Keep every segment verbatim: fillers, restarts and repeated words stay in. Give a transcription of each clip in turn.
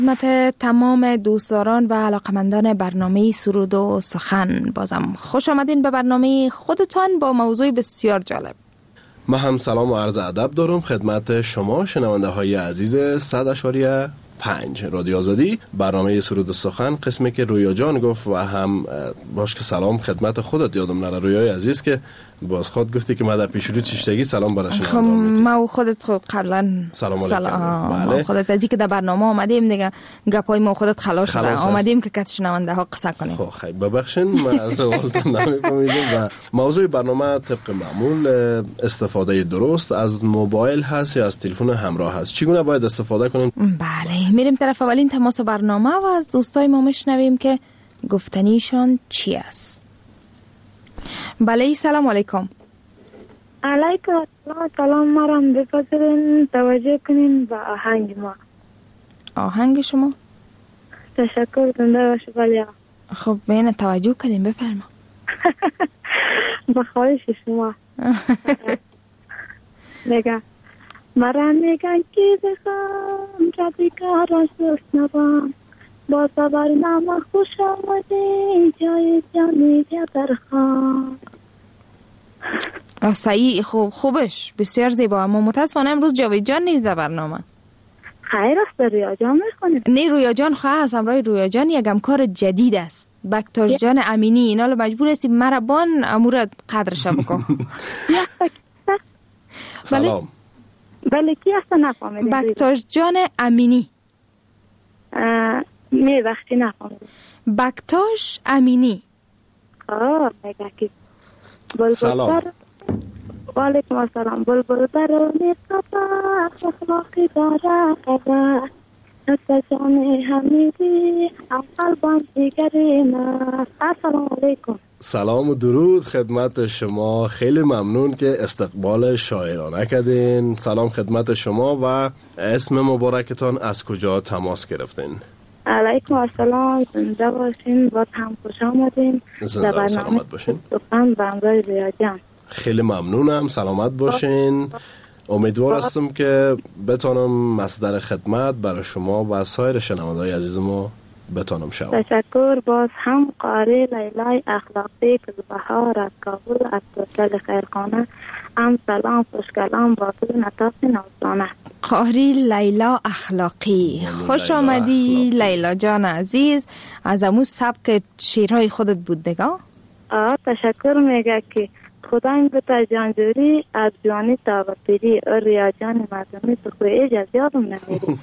خدمت تمام دوستداران و علاقمندان برنامه سرود و سخن، بازم خوش آمدین به برنامه خودتان با موضوع بسیار جالب. من هم سلام و عرض ادب دارم خدمت شما شنونده های عزیز صد اشاریه پنج رادیو آزادی، برنامه سرود و سخن، قسمی که رویا جان گفت و هم باش که سلام خدمت خودت یادم نره رویای عزیز که باز خود گفتی که ما در پیش رو چشتگی سلام برای شما میتی. ما و خودت خود قبلا سلام علیکم. ما و خودت ازی که در برنامه آمدیم دیگه گپای ما خودت خلاص شده آمدیم که کت شنونده ها قصه کنیم. خب خیلی ببخشین من از روالتون نمی‌فهمیدم و موضوع برنامه طبق معمول استفاده درست از موبایل هست یا از تلفن همراه هست. چگونه باید استفاده کنیم؟ بله، میریم طرف اولین تماس برنامه و از دوستای ما میشنویم که گفتنیشان چی است. بله، سلام علیکم. علیکم السلام. سلام، مرام بپذیرین توجه کنین به آهنگ ما. آهنگ شما؟ تشکر زنده باشه. بله خب بین توجه کنین بفرما. با خواهش شما. نگه مرا میگن که بخوام که بیکار سوست نبام، با صبر نامه خوش آمده جای جانی در خان. صحیح، خوب خوبش بسیار زیبا. اما متاسفانه امروز جاوید جان نیست در برنامه. خیر است، رویا جان میخونید؟ نه، رویا جان خواه از همراه رویا جان یک همکار جدید است، بکتاش جان امینی. اینا رو مجبور هستی مرا بان امورت قدرش بکن. سلام. بله کی هست نفهمیدم؟ بکتاش جان امینی. می وقتی نفهمیدم. بکتاش امینی. آه میگه کی؟ سلام. و علیکم السلام. بلبل برای قبا اخلاقی داره قبا نسل جان حمیدی هم قلبان دیگری نه. السلام علیکم. سلام و درود خدمت شما. خیلی ممنون که استقبال شاعرانه کردین. سلام خدمت شما و اسم مبارکتان از کجا تماس گرفتین؟ علیکم السلام. زنده باشین، باز هم خوش آمدین. زنده و سلامت باشین. سخن به همراه رویا جان. خیلی ممنونم، سلامت باشین. امیدوار هستم که بتانم مصدر خدمت برای شما و سایر شنونده‌های عزیز ما بتانم شوم. تشکر. باز هم قاری لیلای اخلاقی کلبهار از کابل از توسل خیرخانه. هم سلام خوشگلام با تو نتاف نوزانه. قاری لیلا اخلاقی، خوش آمدی لیلا جان عزیز. از امو سبک شیرهای خودت بود دیگه؟ آه تشکر. میگه که خدا این بتا جانجوری از جوانی تا بپیری اور ریا جان مردمی تو خوی ایج یادم نمیری.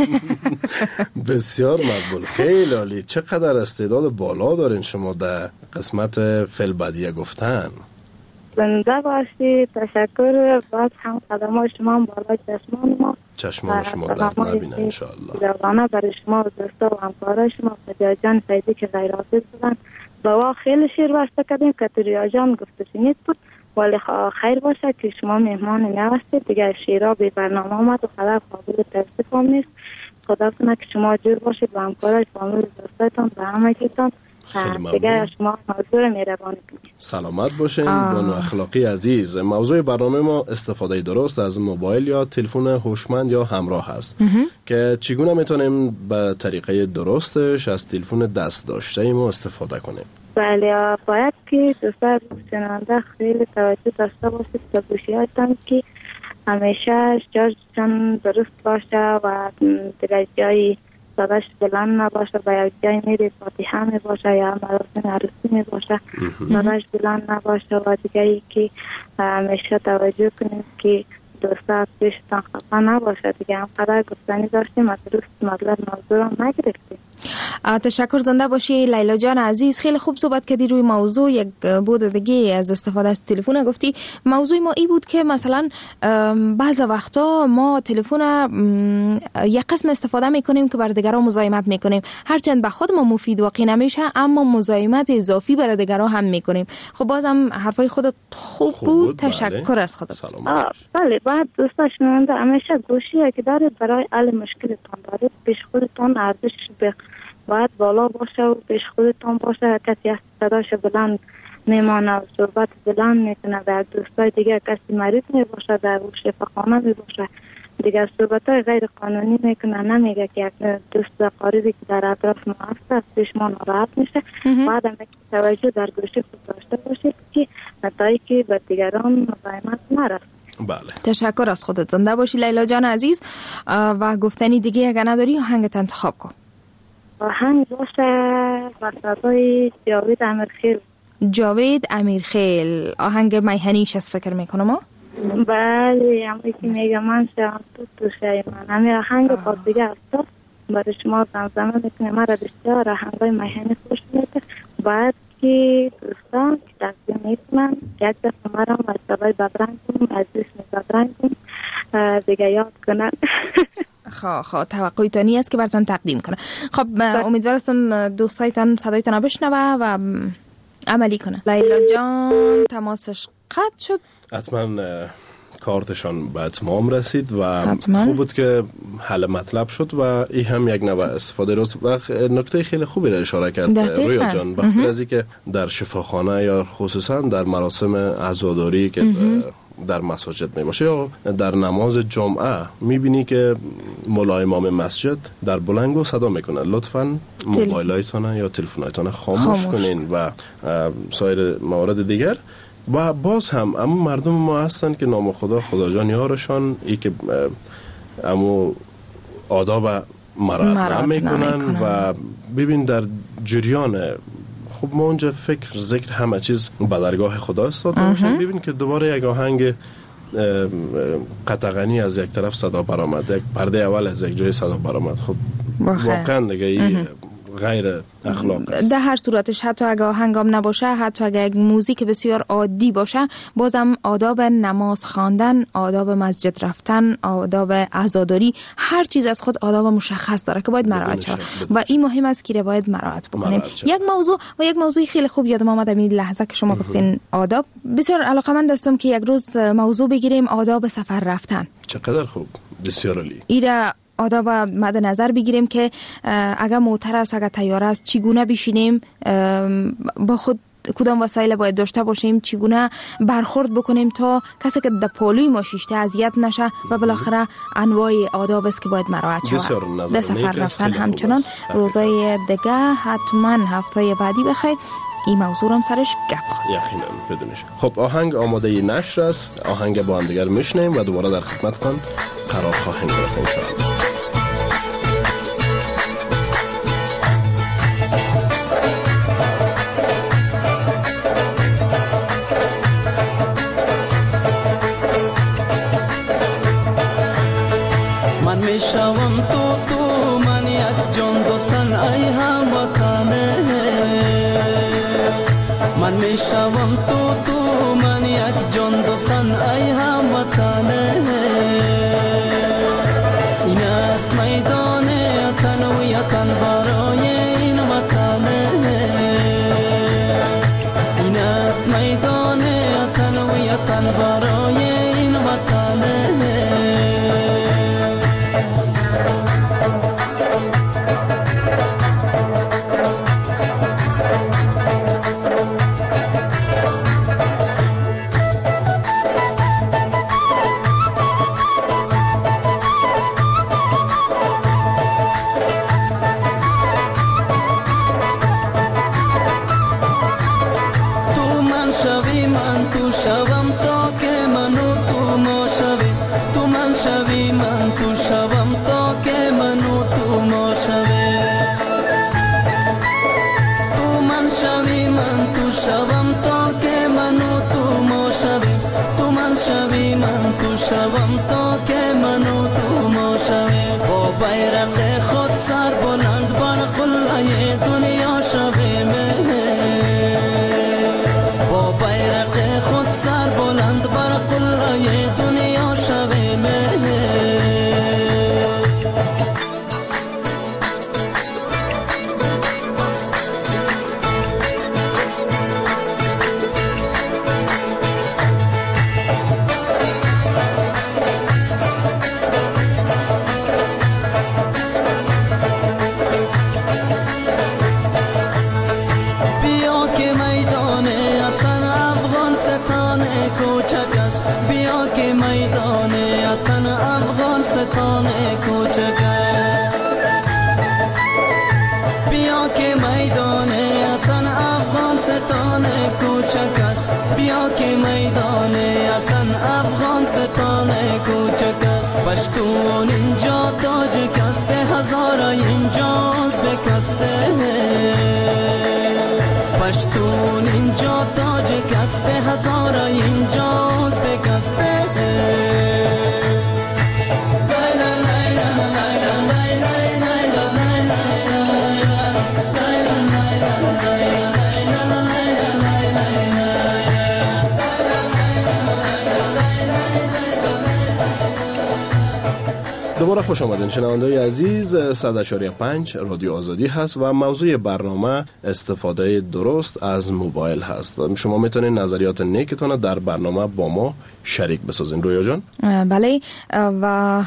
بسیار مقبول، خیلی عالی. چقدر استعداد بالا دارین شما در قسمت فلبدیه گفتن. زنده باشی. تشکر. باز هم قدم شما بالا چشمان ما چشمان شما درد نبینه انشاءالله. جوانه برای شما و دوستا و همکارای شما فدیا جان فیدی که غیراتی بودن. با خیلی شیر واسطه کردیم که ریا جان گفته نیست بود، ولی خیر باشه که شما مهمان نوستید دیگه. شیرا به برنامه آمد و خدا قابل توصیف هم نیست. خدا کنه که شما جور باشید و همکارای فامیل دوستایتان و همه کیتان دیگه شما موضوع مهربانی کنید. سلامت باشین. بانو اخلاقی عزیز، موضوع برنامه ما استفاده درست از موبایل یا تلفن هوشمند یا همراه هست که چگونه میتونیم به طریقه درستش از تلفن دست داشته ما استفاده کنیم. بله، باید که دوستان شنونده خیلی توجه داشته باشید به گوشیاتون که همیشه شارژشان درست باشه و دیگه جایی صداش بلند نباشه و یک جای میری فاتحه می باشه یا مراسم عروسی می باشه صداش بلند نباشه و دیگه ای که همیشه توجه کنید که دوستا پیشتان خفا نباشه دیگه. هم قدر گفتنی داشتیم از درست مطلب موضوع هم نگرفتیم. تشکر. زنده باشی لیلا جان عزیز. خیلی خوب صحبت کردی روی موضوع. یک بود دیگه از استفاده از تلفن گفتی. موضوع ما ای بود که مثلا بعض وقتا ما تلفن یک قسم استفاده میکنیم که بر دیگران مزاحمت میکنیم، هرچند به خود ما مفید واقع نمیشه اما مزاحمت اضافی بر دیگران هم میکنیم. خب بازم حرفای خودت خوب, خوب بود. تشکر بله. از خودت. بله، بعد دوستا شنونده همیشه گوشی که دارید برای حل مشکلتان دارید پیش خودتان ارزش به باید بالا باشه و پیش خودتان باشه. کسی از صداش بلند میمانه و صحبت بلند میکنه و دوستای دیگه کسی مریض می باشه در شفاخانه می باشه دیگر صحبت های غیر قانونی میکنه، نمیگه که یک دوست قریبی که در اطراف ما هست از پیش ما ناراحت میشه. بعد هم توجه در گوشی خود داشته باشید که نتایجی به دیگران مزاحمت نرسد. بله. تشکر از خودت. زنده باشی لیلا جان عزیز. و گفتنی دیگه اگر نداری آهنگت انتخاب کن. آهنگ باشه با صدای جاوید امیرخیل. جاوید امیرخیل آهنگ میهنیش است فکر میکنم ها؟ بله، همونی که میگه من شما تو تو شای من همین آهنگ با دیگه است برای شما زمزمه میکنه. من را بسیار آهنگای میهنی خوش میده. باید که دوستان که تقدیم میکنم یک دفعه مرا مرتبه بدرنگ کنم، از اسم بدرنگ کنم دیگه یاد کنن. خواه خواه توقعی تانی است که براتون تقدیم کنه. خب امیدوار هستم دوستایتان صدایتان بشنوه و عملی کنه. لیلا جان تماسش قطع شد. حتما کارتشان به اتمام رسید و حتما. خوب بود که حل مطلب شد و این هم یک نوع استفاده راست و نکته خیلی خوبی را اشاره کرد رویا جان. بخاطر از اینکه در شفاخانه یا خصوصا در مراسم عزاداری که در مساجد می باشه یا در نماز جمعه میبینی که ملا امام مسجد در بلنگو صدا میکنه لطفاً موبایلایتان یا تلفنایتان خاموش, خاموش کنین و سایر موارد دیگر. و باز هم اما مردم ما هستن که نام خدا خدا جان یارشان ای که امو آداب مراد نمیکنن و ببین در جریان خب ما اونجا فکر ذکر همه چیز به درگاه خدا استاد باشیم. ببین که دوباره یک آهنگ قطغنی از یک طرف صدا برآمد، یک پرده اول از یک جای صدا برآمد. خب واقعا دیگه این غیر اخلاق است. در هر صورتش حتی اگه آهنگام نباشه، حتی اگه یک موزیک بسیار عادی باشه، بازم آداب نماز خواندن، آداب مسجد رفتن، آداب عزاداری، هر چیز از خود آداب مشخص داره که باید مراعات شود و این مهم است که باید مراعات بکنیم. یک موضوع و یک موضوع خیلی خوب یادم آمد این لحظه که شما گفتین آداب. بسیار علاقه‌مند هستم که یک روز موضوع بگیریم آداب سفر رفتن. چقدر خوب، بسیار عالی. ایرا آداب مد نظر بگیریم که اگر موتر است، اگر تیاره است، چگونه بشینیم، با خود کدام وسایل باید داشته باشیم، چگونه برخورد بکنیم تا کسی که در پالوی ما شیشته اذیت نشه و بالاخره انواع آداب است که باید مراعات شود. در سفر رفتن همچنان. روزای دیگه حتما هفته بعدی بخیر این موضوع هم سرش گپ خواهد. یقینا بدونش. خب آهنگ آماده نشر است. آهنگ با هم دیگر میشنیم و دوباره در خدمتتان قرار خواهیم گرفت ان شاء الله. من میشوم تو تو من یک جان دو تن ای هموطنه. من میشوم تو تو من یک جان دو تن ای هموطنه. این است میدان تنویتن برای این وطنه. این است میدان تنویتن برای این وطنه. بیا که میدان وطن افغانستان کوچک است، بیا که میدان وطن افغانستان کوچک است. پشتون اینجا تاجک است، هزارا اینجاست بکسته. پشتون اینجا تاجک است، هزارا اینجاست بکسته. دوباره خوش آمدین شنونده‌های عزیز. صد و چهار پنج رادیو آزادی هست و موضوع برنامه استفاده درست از موبایل هست. شما میتونید نظریات نیکتون در برنامه با ما شریک بسازین. رویا جان؟ بله، و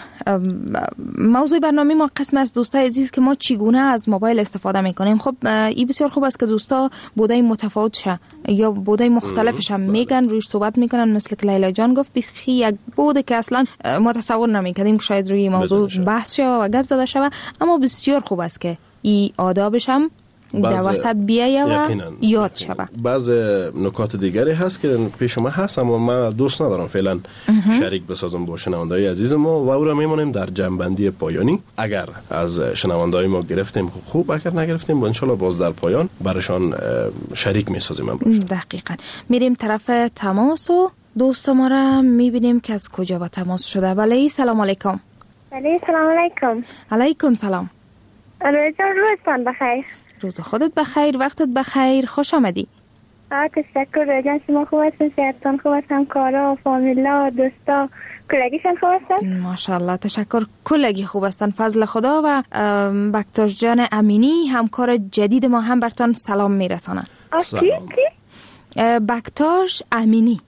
موضوع برنامه ما قسم از دوستای عزیز که ما چگونه از موبایل استفاده میکنیم. خب این بسیار خوب است که دوستا بودای متفاوت شه یا بودای مختلفش هم میگن، روش صحبت میکنن. مثل که لیلا جان گفت بیخی یک بوده که اصلا ما تصور نمیکردیم که شاید روی موضوع بحث شه و گپ زده شه، اما بسیار خوب است که این آدابش هم در وسط بیایه و یاد شوه. بعض نکات دیگری هست که پیش ما هست اما من دوست ندارم فعلا شریک بسازم با شنونده‌های عزیز ما و او را میمونیم در جنبندی پایانی. اگر از شنونده‌های ما گرفتیم خوب، اگر نگرفتیم ان شاءالله باز در پایان براشان شریک میسازیم. دقیقاً. میریم طرف تماس و دوست ما را میبینیم که از کجا با تماس شده. بله، سلام علیکم. بله، سلام علیکم. علیکم سلام. روزتان روزتان بخیر. روز خودت بخیر، وقتت بخیر، خوش آمدی. آه تشکر روزان، شما خوب هستن؟ صحتتان خوب هستن؟ کارا، فامیلا، دوستا کلگیشان خوب هستن؟ ماشاءالله تشکر، کلگی خوب هستن فضل خدا. و بکتاش جان امینی همکار جدید ما هم برتان سلام میرسانن. آه کی کی؟ بکتاش امینی.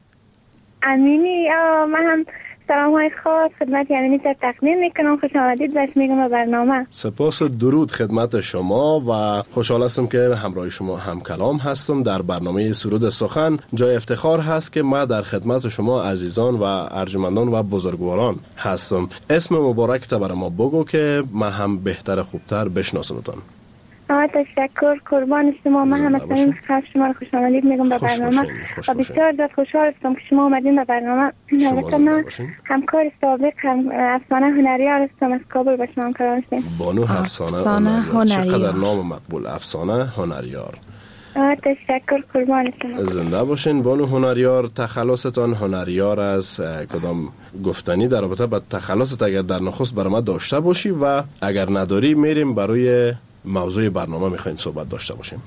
امینی، آه من هم سلام های خاص خدمت امینی تا تقدیم میکنم. خوش آمدید بهش میگم به برنامه. سپاس درود خدمت شما و خوشحال هستم که همراه شما هم کلام هستم در برنامه سرود سخن. جای افتخار هست که ما در خدمت شما عزیزان و ارجمندان و بزرگواران هستم. اسم مبارک تا برای ما بگو که ما هم بهتر خوبتر بشناسمتان. آه تشکر، قربان شما. من هم از این خواهش شما رو خوش آمدید میگم به برنامه و بسیار زیاد خوشحال هستم که شما آمدین به برنامه. البته من همکار سابق هم افسانه هنریار هستم، از کابل با شما همکار هستم. بانو افسانه هنریار. چقدر نام مقبول، افسانه هنریار. آه تشکر، قربان شما. زنده باشین بانو هنریار. تخلصتان هنریار از کدام گفتنی در رابطه با تخلصت اگر در نخست برای ما داشته باشی و اگر نداری میریم برای موضوع برنامه میخوایم صحبت داشته باشیم.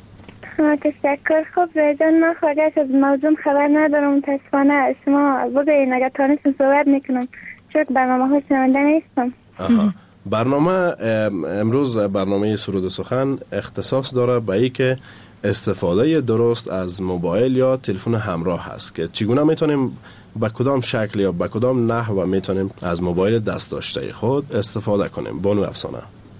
تشکر. خب رایجان، من خارج از موضوع خبر ندارم، متاسفانه شما بگوین اگر تانستم صحبت میکنم، چون برنامه ها شنونده نیستم. برنامه امروز برنامه سرود سخن اختصاص داره به ای که استفاده درست از موبایل یا تلفن همراه هست که چگونه میتونیم با کدام شکل یا با کدام نحو میتونیم از موبایل دست داشته خود استفاده کنیم. بانو افسانه.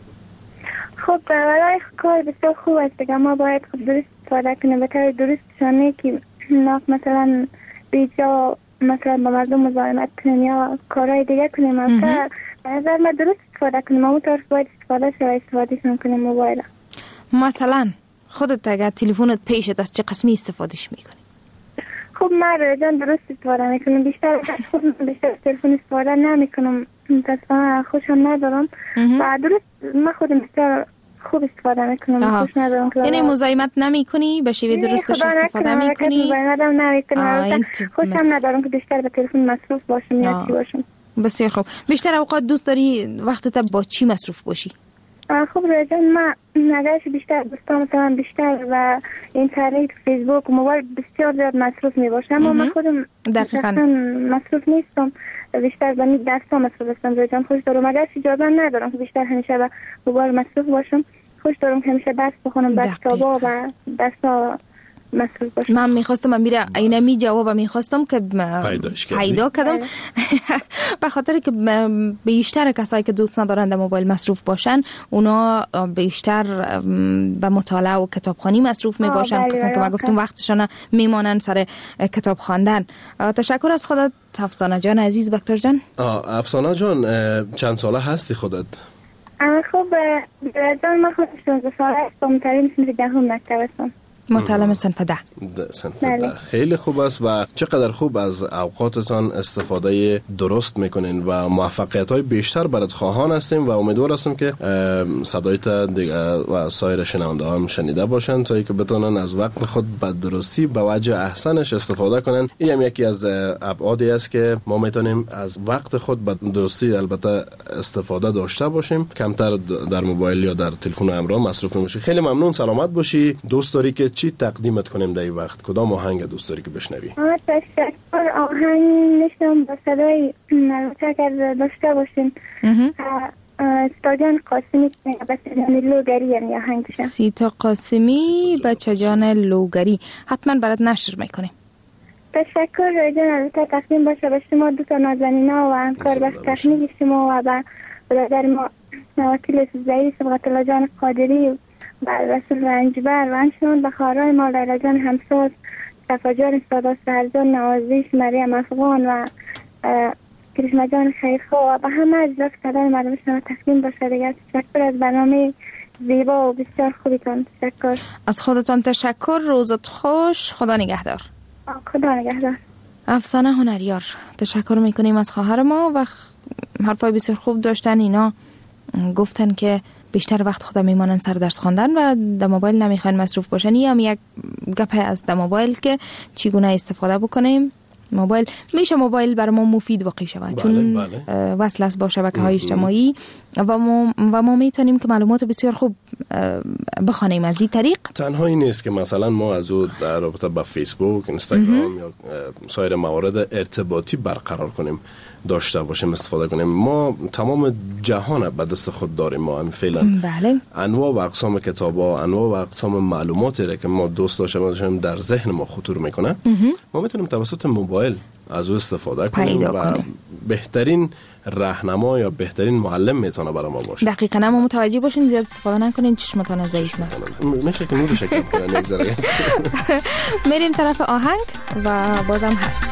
خب برای کار بسیار خوب است که ما باید خود درست استفاده کنیم، به طور درست شانه که مثلا بیجا مثلا با مردم مزاحمت کنیم یا کارهای دیگه کنیم. مثلا به نظر ما درست استفاده کنیم، ما طور باید استفاده شو استفاده کنیم موبایل. مثلا خودت اگر تلفنت پیشت است چه قسمی استفادهش میکنی؟ خب من رایجان درست استفاده میکنم، بیشتر خود بیشتر تلفن استفاده نمیکنم، متاسفانه خوشم ندارم و درست من خودم بیشتر خوب استفاده میکنم. خوش ندارم. یعنی مزاحمت نمیکنی، به شیوه درستش استفاده میکنی؟ مزاحمت هم نمیکنم، خوشم ندارم که بیشتر به تلفن مصروف باشم یا چی باشم. بسیار خوب. بیشتر اوقات دوست داری وقتت با چی مصروف باشی؟ خب رایجان، من نگرش بیشتر دوستان مثلا بیشتر و اینترنت، فیسبوک و موبایل بسیار زیاد مصروف می باشم، اما من خودم دقیقاً مصروف نیستم، بیشتر به درس ها مصروف هستم. رایجان خوش دارم، اگر اجازه ندارم که بیشتر همیشه به موبایل مصروف باشم. خوش دارم که همیشه درس بخونم، درس کتابا و درس ها مصروف باشم. من میخواستم من میره اینه می جواب میخواستم که پیدا کردم به خاطر که بیشتر کسایی که دوست ندارن در موبایل مصروف باشن اونا بیشتر به مطالعه و کتابخوانی مصروف می باشن. قسمت که ما گفتم وقتشان میمانن سر کتاب خواندن. تشکر از خودت افسانه جان عزیز. بکتر جان. افسانه جان چند ساله هستی خودت؟ خب برادران ما خود شانزده ساله است و متعلم صنف دهم مکتب هستم. متعلم صنف ده. صنف ده خیلی خوب است. و چقدر خوب از اوقاتتان استفاده درست میکنین و موفقیت های بیشتر برات خواهان هستیم و امیدوار هستم که صدایت و سایر شنونده هم شنیده باشن تا اینکه بتونن از وقت خود به درستی به وجه احسنش استفاده کنن. این هم یکی از ابعادی است که ما میتونیم از وقت خود به درستی البته استفاده داشته باشیم، کمتر در موبایل یا در تلفن همراه مصروف نباشیم. خیلی ممنون، سلامت باشی. دوست داری که چی تقدیمت کنیم در این وقت؟ کدام آهنگ دوست داری که بشنوی؟ آه تشکر. آهنگ نشتم با صدای البته اگر داشته باشیم سیتا جان قاسمی بچه جان لوگری هم آهنگ شد. سیتا قاسمی بچه جان لوگری حتما برات نشر میکنیم. تشکر جان. البته تقدیم باشه به شما دو تا نازنینا و همکار بخش تکنیک شما و به برادر ما وکیل سوزایی صبغت الله جان قادری و رسول رنجبر و همچنان به خواهرای ما لیلا جان همساز، صفا جان سادا سرجان، نوازیش مریم افغان و کرشما جان خیرخواه و به همه اجزاء صدای مردم شما تقدیم باشه دیگر. تشکر از برنامه زیبا و بسیار خوبیتان. تشکر از خودتان. تشکر. روزت خوش. خدا نگهدار. خدا نگهدار. افسانه هنریار، تشکر میکنیم از خواهر ما و حرفای بسیار خوب داشتن. اینا گفتن که بیشتر وقت خودم میمانن سر درس خواندن و در موبایل نمیخواین مصروف باشن. یا هم یک گپ از در موبایل که چگونه استفاده بکنیم. موبایل میشه موبایل برای ما مفید واقع شود، بله، چون بله. وصل است با شبکه‌های اجتماعی و ما و ما میتونیم که معلومات بسیار خوب بخوانیم از این طریق. تنها این نیست که مثلا ما از او در رابطه با فیسبوک، اینستاگرام یا سایر موارد ارتباطی برقرار کنیم، داشته باشیم، استفاده کنیم. ما تمام جهان به دست خود داریم. ما هم فعلا بله. انواع و اقسام کتابا، انواع و اقسام معلوماتی را که ما دوست داشته باشیم در ذهن ما خطور میکنه، ما میتونیم توسط موبایل از او استفاده کنیم و کنیم. بهترین راهنما یا بهترین معلم میتونه برای ما باشه. دقیقاً. اما متوجه باشین زیاد استفاده نکنین، چشمتون ضعیف میشه. میشه که نور شکل کنن یک ذره. میریم طرف آهنگ و بازم هست.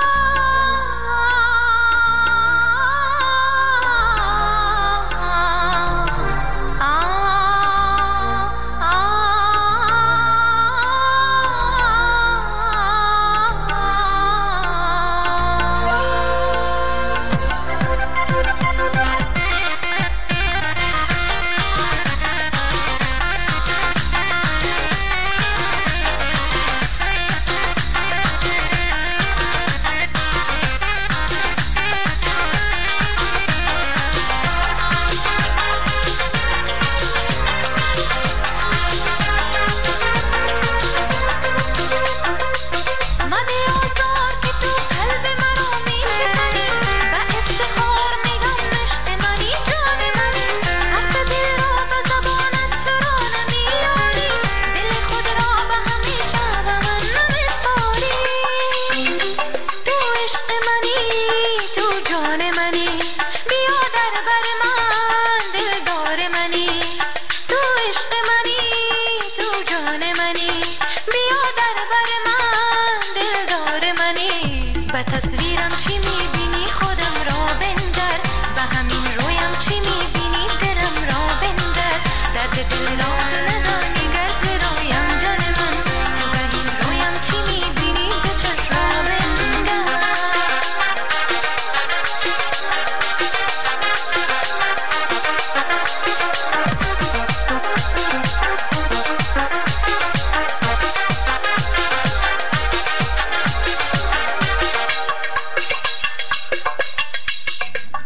Ah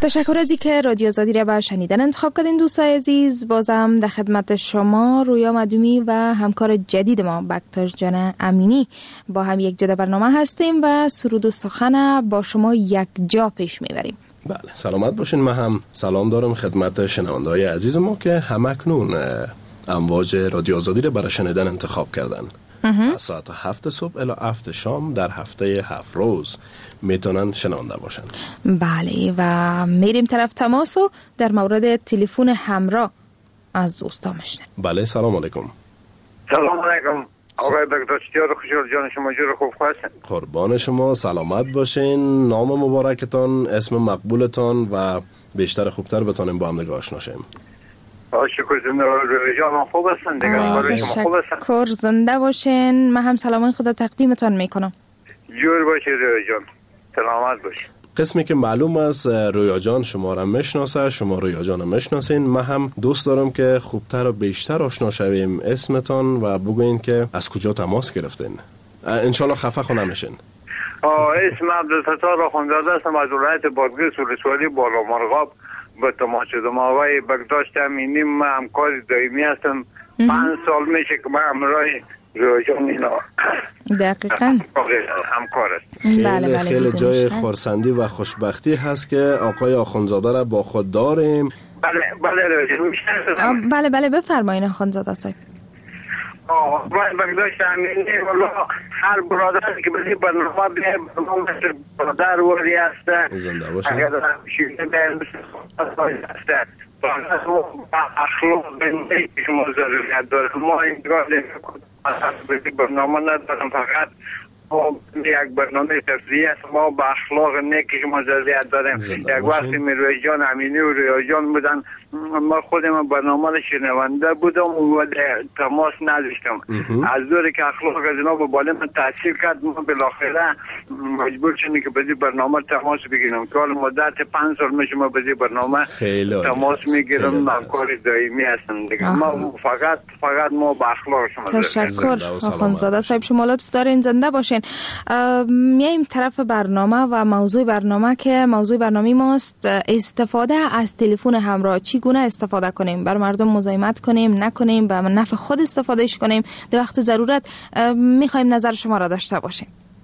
تشکر از اینکه رادیو آزادی را به شنیدن انتخاب کردین دوستای عزیز. بازم در خدمت شما رویا مدومی و همکار جدید ما بکتر جان امینی با هم یک جدا برنامه هستیم و سرود و سخن با شما یک جا پیش میبریم. بله سلامت باشین. من هم سلام دارم خدمت شنونده های عزیز ما که همکنون امواج رادیو آزادی را برای شنیدن انتخاب کردن. از ساعت هفت صبح الی هفت شام در هفته هفت روز میتونن شنونده باشن. بله و میریم طرف تماس و در مورد تلفن همراه از دوستا مشنه. بله سلام علیکم. سلام علیکم آقای بگداد چطور خوشحال جان شما جور خوب هستین؟ قربان شما سلامت باشین. نام مبارکتان، اسم مقبولتان و بیشتر خوبتر بتونیم با هم دیگه آشنا شیم. شکر زنده جان خوب هستن دیگه. تشکر زنده باشین. من هم سلامای خدا تقدیمتان میکنم. جور باشید رویا جان سلامت باشید. قسمی که معلوم است رویا جان شما را میشناسه، شما رویا جان را میشناسین. من هم دوست دارم که خوبتر و بیشتر آشنا شویم. اسمتان و بگوین که از کجا تماس گرفتین. انشالله خفه خو نمیشین. اسم عبدالستار آخوندزاده هستم از ولایت بادغیس ولسوالی بالا مرغاب به تماس شدم. آقای بگداشت امینی من همکار دائمی هستم. پنج سال میشه که من همراه رویا جان اینا دقیقاً همکار است. خیلی بله بله خیلی جای خرسندی و خوشبختی هست که آقای آخوندزاده را با خود داریم. بله بله رویا جان بله بله بفرمایید آخوندزاده صاحب. آقای بگداشت امینی والا هر برادر که بزی برنامه بیه برنامه مثل برادر وردی هسته زنده باشه. اگر شیده بیه مثل برادر هسته اخلاق بنده که شما ضروریت داره. ما این دگاه نمی برنامه ندارم، فقط یک برنامه تفریحی است. ما با اخلاق نیک شما ضروریت داریم. یک وقتی رویا جان امینی و رویا جان بودن ما خودم برنامه را شنونده بودم و تماس نداشتم. از دوری که اخلاق از اینا به بالا من تاثیر کرد ما بالاخره مجبور شدیم که بدی برنامه تماس بگیرم که حال مدت پنج سال میشه ما بدی برنامه تماس میگیرم. همکار دائمی هستم دیگه. ما فقط فقط ما با اخلاق شما تشکر آخوندزاده صاحب. شما لطف دارین زنده باشین. میایم طرف برنامه و موضوع برنامه که موضوع برنامه ماست استفاده از تلفن همراه. چی گونه استفاده کنیم؟ بر مردم مزاحمت کنیم نکنیم؟ به نفع خود استفادهش کنیم؟ در وقت ضرورت میخوایم نظر شما را داشته باشیم.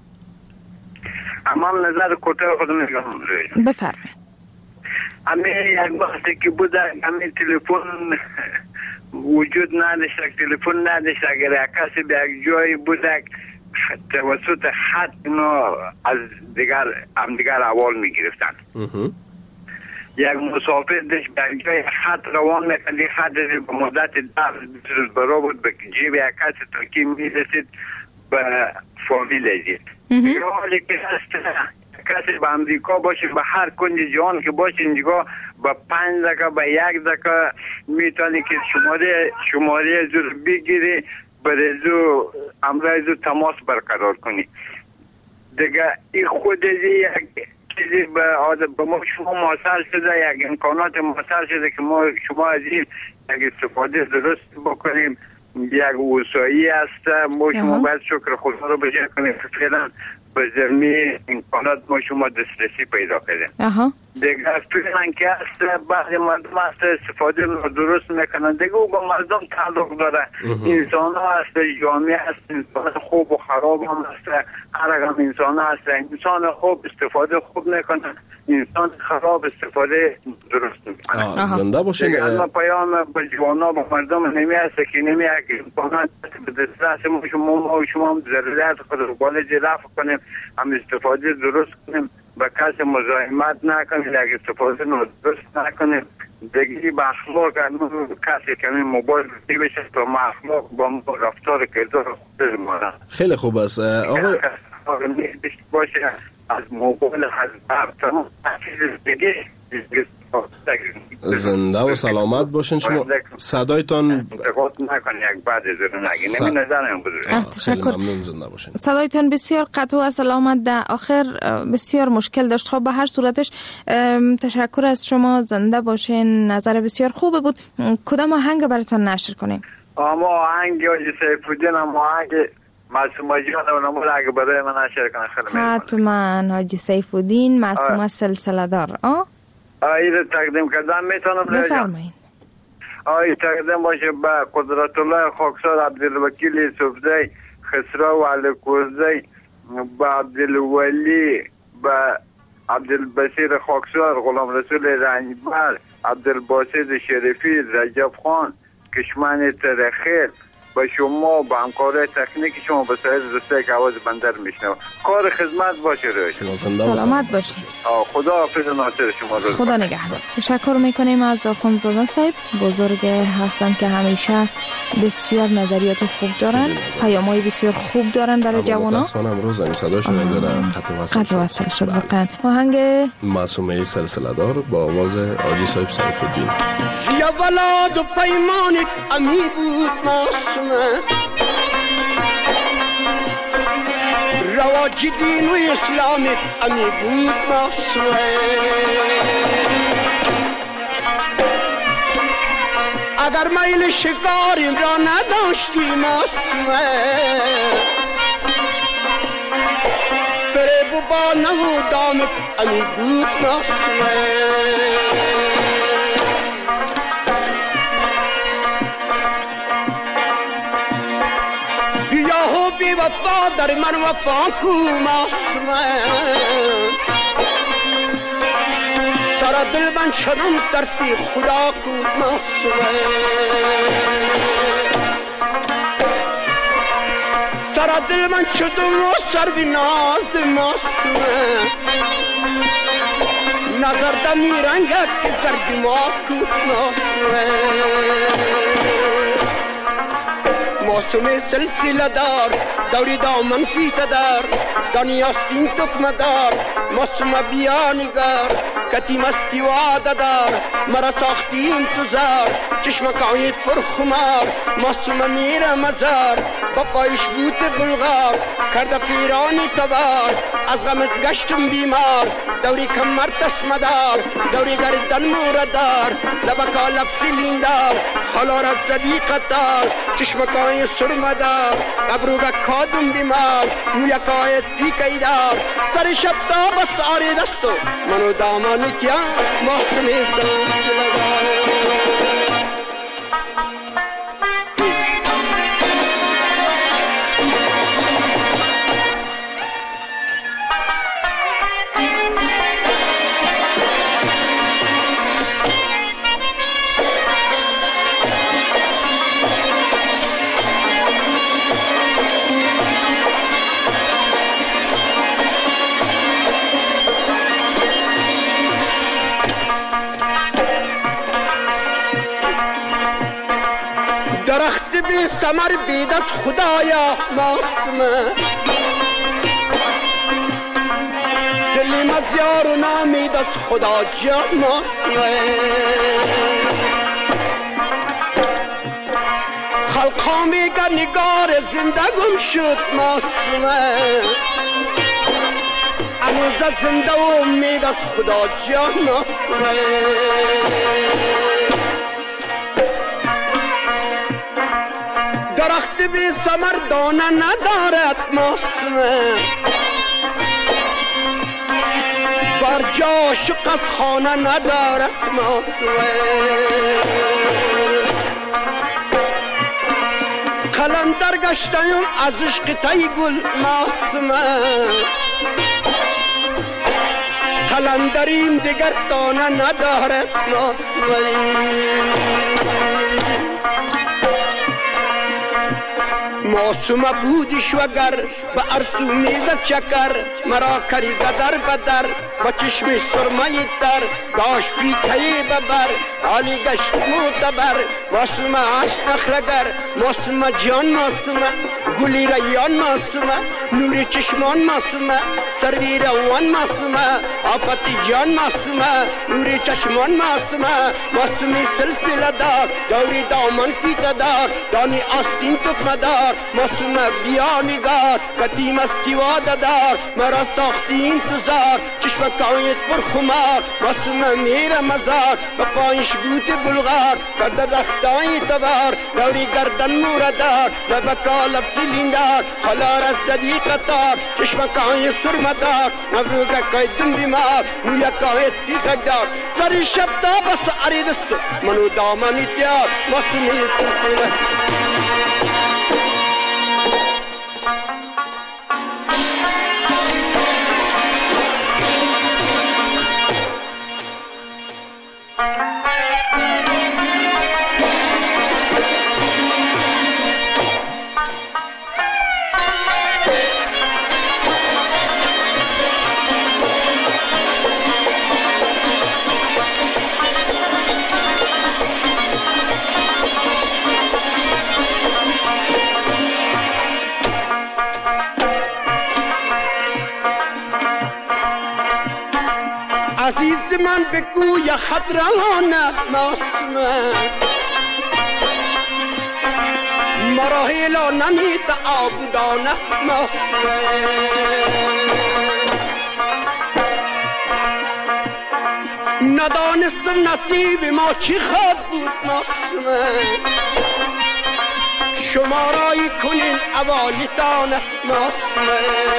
اما نظر کوتاه خودم میگم بفرمایید. همین یک وقتی که بوده همین تلفن وجود نداشت، تلفن نداشت. اگر یک کسی به یک جایی بوده توسط خط اینا از دیگر هم دیگر احوال میگرفتن. یک مسافر داشت به جای خط روان میکرد، خط به مدت ده روز برا بود به جیب یک کسی تا که میرسید به فامیل ازید. حالی که کسی به امریکا باشه به هر کنج جهان که باشه اینجا با پنج دقیقه به یک دقیقه میتونی که شماره شماره زور بگیری برزو امرایزو تماس برقرار کنی دیگه. این خود یک چیزی به ما شما موصل شده، یک امکانات موصل شده که ما شما از این یک استفاده درست بکنیم. یک وسایی هست ما شما باید شکر خدا رو بجای کنیم که فعلا به زمین امکانات ما شما دسترسی پیدا کردیم. دیگه فعلا که هست بعضی مردم هست استفاده رو درست میکنن دیگه او با مردم تعلق داره. انسان ها هست، جامعه هست، انسان خوب و خراب هم هست. هر هم انسان ها هست. انسان خوب استفاده خوب میکنن، انسان خراب استفاده درست میکنن. زنده باشین. اما پیام به جوانا با مردم نمی هست که نمی که امکانات به دسترس ما شما ما شما هم ضرورت خود رو بالا رفع کنیم، هم استفاده درست کنیم، به کسی مزاحمت نکنیم، یک استفاده درست نکنیم. دیگه با اخلاق کسی که موبایل بسی بشه تا ما اخلاق با رفتار کردار خود ما. خیلی خوب است آقای باشه از موبایل از تمام چیز دیگه. زنده و سلامت باشین. شما صدایتان تشکر. صدایتان بسیار قطع و سلامت در آخر بسیار مشکل داشت. خب به هر صورتش تشکر از شما. زنده باشین. نظر بسیار خوبه بود. کدام آهنگ براتون نشر کنیم؟ اما آهنگ حاجی سیف‌الدین، اما آهنگ معصومه جان و نمول اگه برای من نشر کنه خیلی حتما. حاجی سیف‌الدین معصومه سلسله دار. آه آیی رو تقدیم کردم میتونم؟ بفرمایید. آیی تقدیم باشه به قدرت الله خاکسار، عبدالوکیل یوسفزی، خسرو علکوزی، به عبدالولی، به عبدالبصیر خاکسار، غلام رسول رنجبر، عبدالباسط شریفی، رجب خان، کشمن ترخیل، به شما به همکاری تکنیک شما به سایر دوستایی که آواز بندر میشنم کار خدمت باشه روش. سلامت باشید. خدا حافظ ناصر شما رو. خدا نگهدار. تشکر میکنیم از آخوندزاده صاحب، بزرگ هستند که همیشه بسیار نظریات خوب دارن، پیام‌های بسیار خوب دارن برای جوانا. متاسفانه امروز این صداشون داره قطع وصل قطع وصل شد واقعا. آهنگ معصومه سلسله دار با آواز حاجی صاحب سیف الدین. یا ولاد و پیمانت امی بود معصومه، رواج دین و اسلامت امی بود معصومه. اگر میل شکاریم را نداشتی معصومه، فریب و با نهودامت امی بود معصومه. بی وفا در من وفا کو معصومه، سر دل من شدم ترسی خدا کو معصومه. سر دل من شدم و سر بی ناز معصومه، نظر دمی رنگت که زردی ما کو معصومه. معصومه سلسله دار دوری دامن سیت دار، دانی استین تکمه دار، معصومه بیا نگار، کتی مستی واده دار، مرا ساختی انتظار، چشم کایت فرخمار، معصومه میره مزار، با پایش بوت بلغار، کرده پیرانی تبار، از غمت گشتم بیمار، دوری کمر تسمدار، دوری گردن موردار، لبکا لب سلیندار، خلار از زدی قطار، چشم کای سرمدار، ابروگا کادم بیمار، مویا کای تیکیدار، سر شب تا بس آری دستو منو دامانتیا معصومه سلسله دار. درخت بی ثمر بید از خدایا معصومه، دلی مزیار و نامید از خدا جا معصومه. خلقا میگه نگار زندگم شد معصومه، اموز زنده و امید از خدا جا معصومه. درخت بی ثمر دانه ندارد معصومه، بر جاش قص خانه ندارد معصومه. قلندر گشتیم از عشق تی گل معصومه، قلندریم دیگر دانه ندارد معصومه. معصومه بودیش وگر به ارسو میزد چکر، مرا کریده در بدر با چشم سرمه تر، داشت پیتهی ببر حالی گشت معتبر. معصومه هست نخلگر، معصومه جان معصومه، گلی ریان معصومه، نور چشمان معصومه، سروی روان معصومه، آفتی جان معصومه، نور چشمان معصومه. معصومه سلسله دار دوری دامن فیته دار، دانی آستین تکمه دار، معصومه بیا نگار، قدیم استی واده دار، مرا ساختی انتظار، چشم کایت فرخمار، معصومه میره مزار، به پایش بوت بلغار، کرده رخت دایی تبار دوری گردن مور دار لبکا لب سلیندار حالا رسدی قطار چشمکای سرمدار نبروگکای دن بیمار مویکای سیخک دار سر شب تا بس عریدست منو دامنی دیار مصومی سلسله عزیز من بگو یا خطرانه ماسمه مراحلا نمید آبودانه ماسمه ندانستم نصیب ما چی خود بود ماسمه شما رای کنین اوالیتانه ماسمه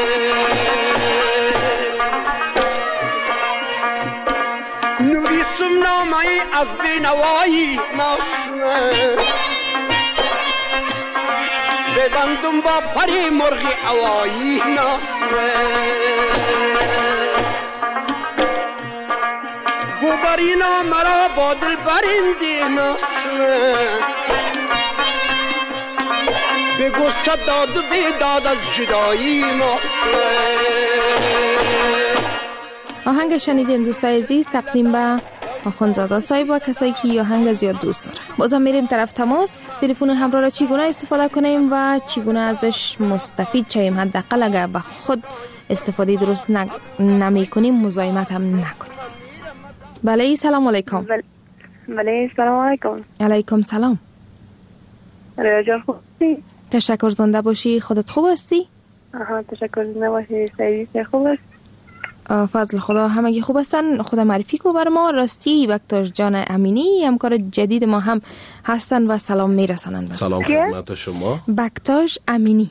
نویسم نامه از بینوایی ماسمه ببندم با پری مرغی اوایی ماسمه گوبرینا مرا با دل برندی ماسمه بگو صد داد و بیداد از جدایی ماسمه. آهنگ شنیدین دوستای عزیز تقدیم به آخوندزاده صاحب و کسایی که این آهنگ زیاد دوست دارن. بازم میریم طرف تماس. تلفن همراه را چگونه استفاده کنیم و چگونه ازش مستفید شویم، حداقل اگر به خود استفاده درست ن... نمی کنیم مزاحمت هم نکنیم. بله سلام علیکم. بله سلام علیکم. علیکم سلام. ریا جان خوبی؟ تشکر زنده باشی. خودت خوب هستی؟ آها تشکر زنده باشی. سعیدی خوب است؟ فضل خدا همگی خوب هستن. خدا معرفی کو بر ما. راستی بکتاش جان امینی همکار جدید ما هم هستن و سلام میرسانن. سلام خدمت شما. بکتاش امینی.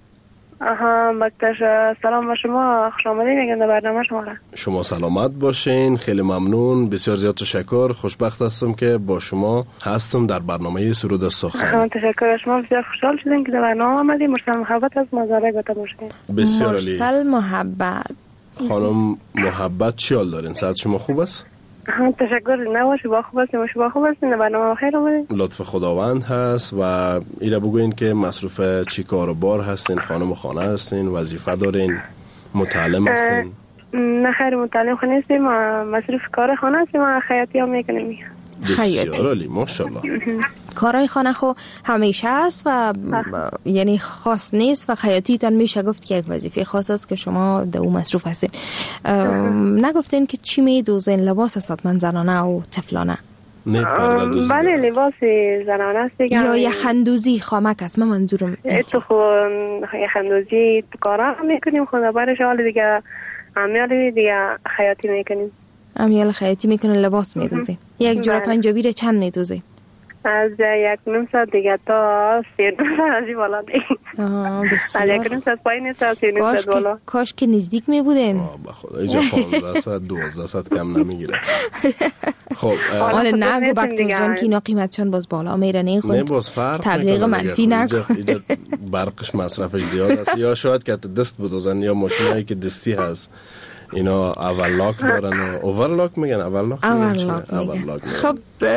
آها بکتاش سلام به شما، خوش آمدید میگم در برنامه شما. شما سلامت باشین. خیلی ممنون، بسیار زیاد تشکر. خوشبخت هستم که با شما هستم در برنامه سرود سخن. تشکر شما، بسیار خوشحال شدیم که در برنامه آمدید. مرسل محبت از مزارع گفته باشین. بسیار عالی. مرسل محبت. خانم محبت چی حال دارین؟ صحت شما خوب است؟ ها تشکر. نباشی با خوب هستیم، شما خوب هستین؟ برنامه خیر اومدین. لطف خداوند هست و ایره بگوین که مصروف چی کار و بار هستین؟ خانم خانه هستین؟ وظیفه دارین؟ متعلم هستین؟ نه خیر متعلم خانه هستیم، مصروف کار خانه هستیم، خیاطی هم میکنیم. بسیار عالی ماشاءالله. کارهای خانه خو همیشه است و یعنی خاص نیست و خیاطیتان میشه گفت که یک وظیفه خاص است که شما در اون مصروف هستین. نگفتین که چی میدوزین؟ لباس است حتما زنانه و طفلانه؟ نه پرده دوزی. بله لباس زنانه است دیگه. یا یخندوزی خامک است؟ من منظورم تو خو یخندوزی کارا میکنیم، خدا برش حال دیگه امیال دیگه خیاطی میکنیم. امیال خیاطی میکنه لباس میدوزین. یک جوراب پنجابی رو چند میدوزین؟ از یک نیم ساعت دیگه تا سه نیم ساعت از این بالا دیگه. آه بسیار. از یک نیم ساعت پایین نیست از سه نیم ساعت بالا. کاش که نزدیک می بودین. با خدا اینجا پانزده ساعت دوازده ساعت کم نمیگیره. خب آره نگو بکتر جان که اینا قیمتشان باز بالا میره. نه خود نه باز فرق تبلیغ منفی نکن. اینجا برقش مصرفش زیاد است، یا شاید که دست بدوزن یا ماشینایی که دستی هست اینا اورلاک دارن و اوورلاک میگن اورلاک میگن. خب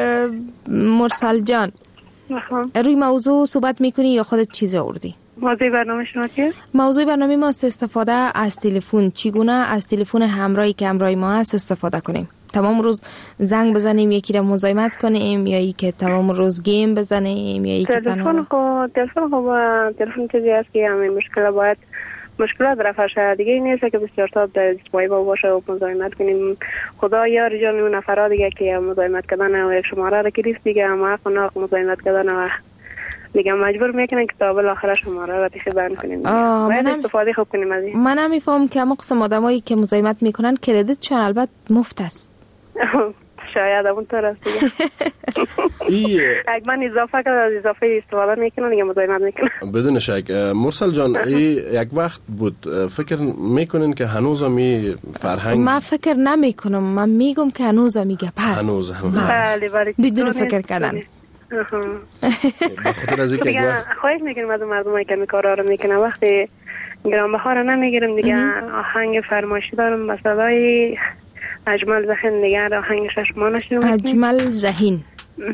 مرسل جان روی موضوع صحبت میکنی یا خودت چیزی آوردی؟ موضوع برنامه شما چیه؟ موضوع برنامه ما است استفاده از تلفن. چگونه از تلفن همراهی که همراه ما هست استفاده کنیم؟ تمام روز زنگ بزنیم یکی را مزاحمت کنیم یا ای که تمام روز گیم بزنیم یا ای که تلفن خو تلفن خو تلفن چیزی است که همین مشکل باید مشکلات رفع شده دیگه. این نیست که بسیار تا دستمایی با باشه و مزاحمت کنیم. خدا یار جان اون نفرها دیگه که مزاحمت کردن و یک شماره را گرفت دیگه اما حق و ناق مزاحمت کردن و دیگه مجبور میکنن که تا بالاخره شماره را تیخی بند کنیم. باید استفاده خوب کنیم از این. من هم میفهم که اما قسم آدمایی که مزاحمت میکنن کردیتشان البته مفت است. شاید اون طور است دیگه. اگه من اضافه کنم از اضافه استفاده میکنم دیگه مزاحمت میکنم بدون شک. مرسل جان یک وقت بود فکر میکنین که هنوز می فرهنگ؟ من فکر نمی کنم، من میگم که هنوز میگه پس هنوز هم بله بله بدون فکر کردن. بخاطر از اینکه دیگه خواهش میکنم از مردمایی که کارا رو میکنن وقتی گرانبها رو نمیگیرم دیگه آهنگ فرمایشی دارم با صدای اجمل ذهین دیگه آهنگش شما نشون اجمل ذهین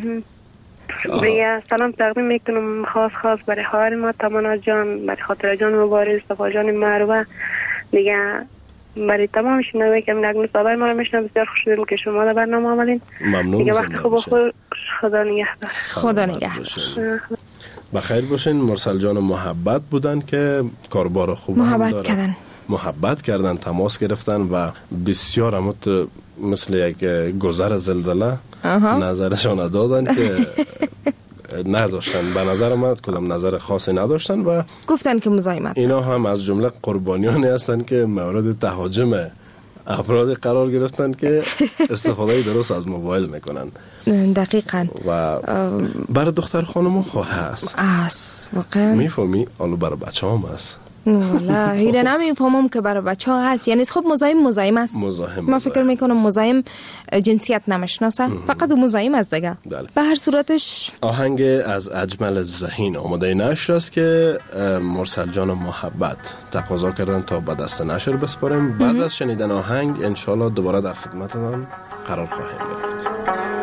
دیگه سلام تقدیم میکنم خاص خاص برای خواهر ما تمنا جان، برای خاطر جان مبارز، صفا جان مروه، دیگه برای تمام شنوایی که نغمه صدای ما رو میشنن. بسیار خوش شدیم که شما در برنامه آمدین. ممنون. دیگه وقت خوب خود خدا نگهدار. خدا نگهدار. بخیر باشین. مرسل جان محبت بودن که کاربار خوب محبت کردن محبت کردن تماس گرفتن و بسیار همت مثل یک گذر زلزله نظرشان دادن که نداشتن. به نظر من کدام نظر خاصی نداشتن و گفتن که مزاحمت. اینا هم از جمله قربانیانی هستن که مورد تهاجم افراد قرار گرفتن که استفاده درست از موبایل میکنن. دقیقاً. و برای دختر خانم خواه هست است واقعا میفهمی؟ حالا برای بچه هم هست. والا هیره نمیفهمم که برای بچه ها هست. یعنی خب مزاحم مزاحم است. مزاحم من فکر میکنم مزاحم جنسیت نمیشناسه، فقط مزاحم است دیگه. به هر صورتش آهنگ از اجمل ذهین آماده نشر است که مرسل جان محبت تقاضا کردن تا به دست نشر بسپاریم. بعد از شنیدن آهنگ انشالله دوباره در خدمتتان قرار خواهیم گرفت.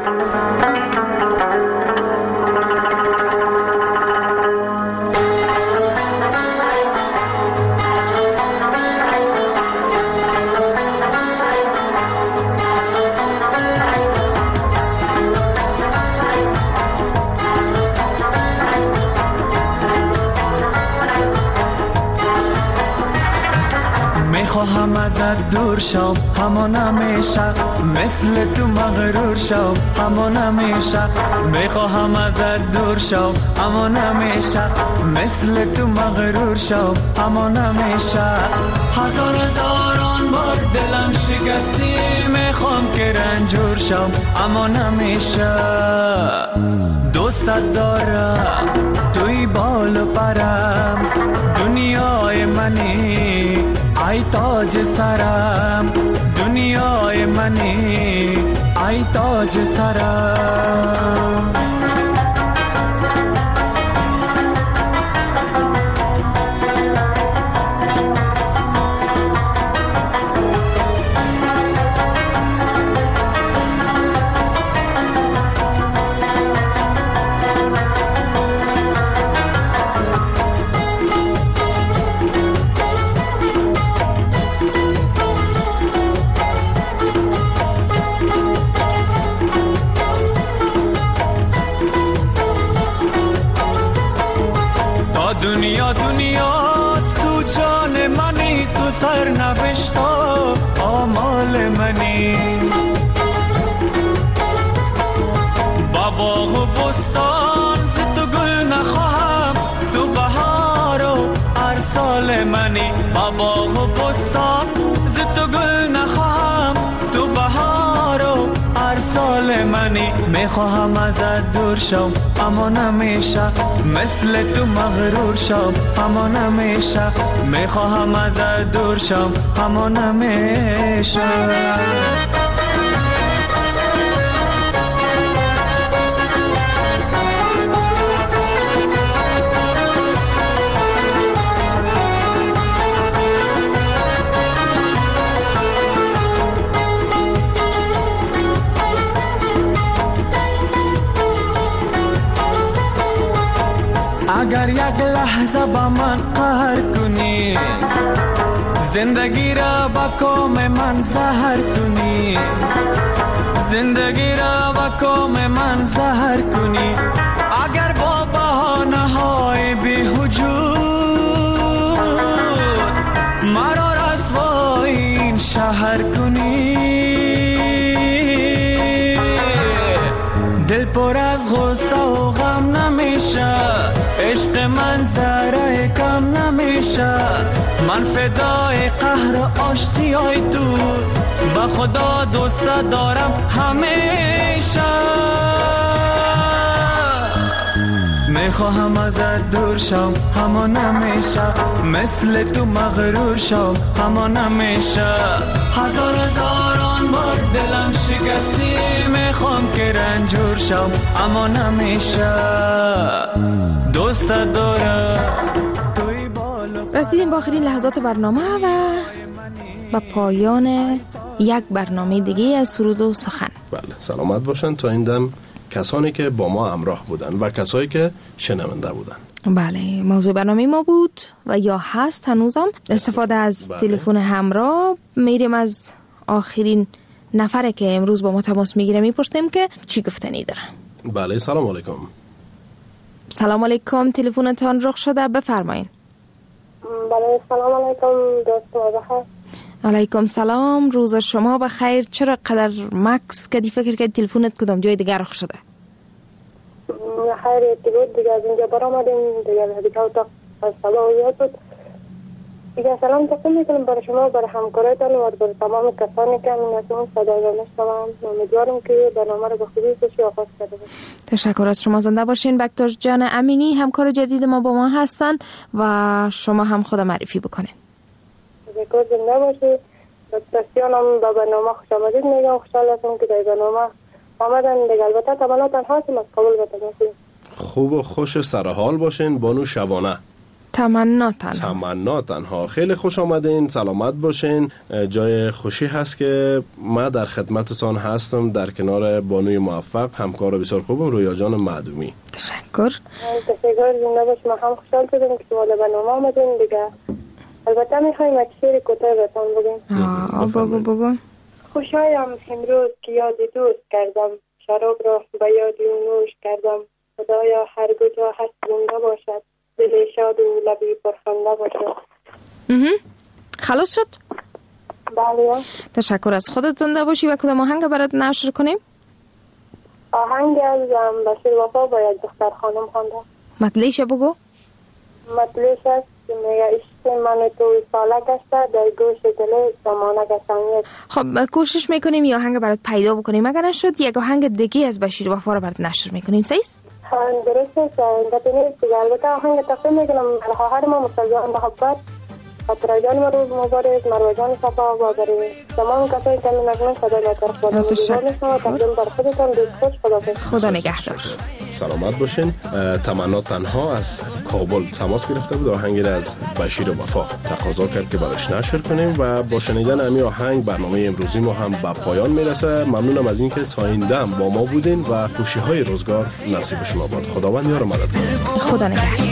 خواهم ازت دور شم همان همیشه، مثل تو مغرور شم همان همیشه. میخواهم ازت دور شم همان همیشه، مثل تو مغرور شم همان همیشه. هزار هزاران بار دلم شکستی، میخوام که رنجور شم همان همیشه. دوست دارم توی بال و پرم، دنیای منی ای تاج سرم، دنیای منی ای تاج سرم. دنیا دنیاست تو جان منی، تو سر نوشتا آمال منی. با باغ و بستان ز تو گل نخواهم، تو بهار و هر سال منی. با باغ و بستان ز تو گل نخواهم، تو بهار و هر سال منی. میخواهم ازت دور شم اما نمیشه، مثل تو مغرور شم اما نمیشه. میخواهم ازت دور شم اما نمیشه. اگر یک لحظه با من قهر کنی، زندگی را با کام من زهر کنی، زندگی را با کام من زهر کنی. اگر با بهانه های بی‌وجود مرا رسوای این شهر کنی، دل پر از غصه و غم نمیشه. عشق من ذره کم نمیشه. من فدای قهر و آشتیای تو، به خدا دوست دارم همیشه. میخواهم ازت دور شم اما نمیشه، مثل تو مغرور شم اما نمیشه. هزار هزاران بار دلم شکستی، میخوام که رنجور شم اما نمیشه. دوست دارم توی بالا. رسیدیم با آخرین لحظات برنامه و با پایان یک برنامه دیگه از سرود و سخن. بله، سلامت باشن تا این دم کسانی که با ما همراه بودن و کسایی که شنونده بودن. بله، موضوع برنامه ما بود و یا هست هنوزم استفاده از بله. تلفن همراه. میریم از آخرین نفره که امروز با ما تماس میگیره میپرسیم که چی گفتنی داره. بله، سلام علیکم. سلام علیکم، تلفنتان رخ شده، بفرمایین. بله سلام علیکم دوست بخیر. علیکم سلام، روز شما بخیر. چرا قدر مکس کدی فکر که تلفنت کدام جای دیگر رخ شده؟ خیر بود دیگه، از اینجا برآمدیم دیگه، دیگه اتاق از صلاحیت بود دیگه. سلام تقدیم میکنم برای شما، برای همکارایتان و برای تمام کسانی که من از اون صدای را میشنوم. امیدوارم که برنامه رو به خوبی پیش آغاز کرده باشید. تشکر از شما، زنده باشین. بکتاش جان امینی همکار جدید ما با ما هستن و شما هم خود معرفی بکنین. تشکر، زنده باشید. دوستانم به برنامه خوش آمدید میگم. خوشحال هستم که در برنامه آمدن دیگه. البته تمنا تنها هستیم از قبول بتونیم. خوب و خوش سرحال باشین بانو شبانه. تمنا تنها. تمنا تنها. خیلی خوش آمدین، سلامت باشین. جای خوشی هست که ما در خدمتتان هستم در کنار بانوی موفق، همکار بسیار خوبم، رویا جان معدومی. تشکر. تشکر، زنده باشید. ما هم خوشحال شدیم که شما در برنامه آمدین دیگه. البته میخوایم یک شعر کوتاه بهتون بگیم. آه بگو بگو. خوشایم امروز که یاد دوست کردم، شراب را به یاد او نوش کردم. خدایا هر کجا هست زنده باشد، دل شاد و لبی پرخنده باشد. خلاص شد؟ بله. تشکر از خودت، زنده باشی. و کدام آهنگ برات نشر کنیم؟ آهنگ از بشیر وفا با یک دختر خانم خوانده. مطلعش بگو. مطلعش است که میگه عشق من تو ساله گشته، در گوش دل زمانه گشنید. خب کوشش میکنیم یه آهنگ برات پیدا بکنیم. اگر نشد یک آهنگ دیگه از بشیر وفا رو برات نشر میکنیم. سیست؟ درست است. البته نیست دیگه. البته آهنگ تقدیم میکنم خواهر ما مستجان محبت، خاطر جان مرو مبارک، مروه جان صفا و برای تمام کسایی که من نگمه صدا لطر خدا میشنم. تقدیم بر خودتان دوست خوش. خدا خدا نگهدار. سلامت باشین. تمنا تنها از کابل تماس گرفته بود، آهنگی را از بشیر وفا تقاضا کرد که براش نشر کنیم و با شنیدن همین آهنگ برنامه امروزی ما هم به پایان میرسه. ممنونم از اینکه تا این دم با ما بودین و خوشی های روزگار نصیب شما باد. خداوند یار و مدد کنه. خدا نگهدار.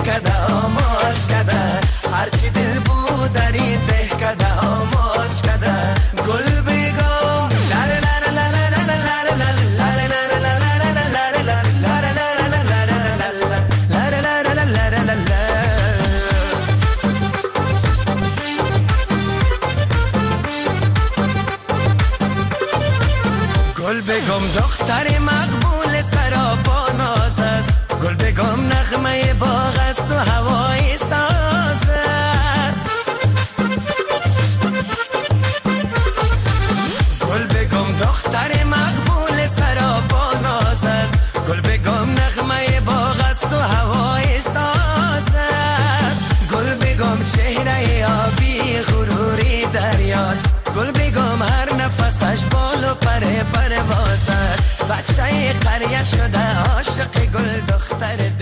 هرچی دل بود در این ده کده آماج کده گل بگم لره لره لره لره لره لره لره لره لره لره لره. گل بگم دختر مقبول سرابا ناز است، گل بگم نغمه باغ است و هوای ساز است. گل بگم دختر مقبول سرابا ناز است، گل بگم نغمه باغ است و هوای ساز است. گل بگم چهره آبی غروری دریاست، گل بگم هر نفسش بال و پر پرواز است. بچه قریه شده عاشق گل دختر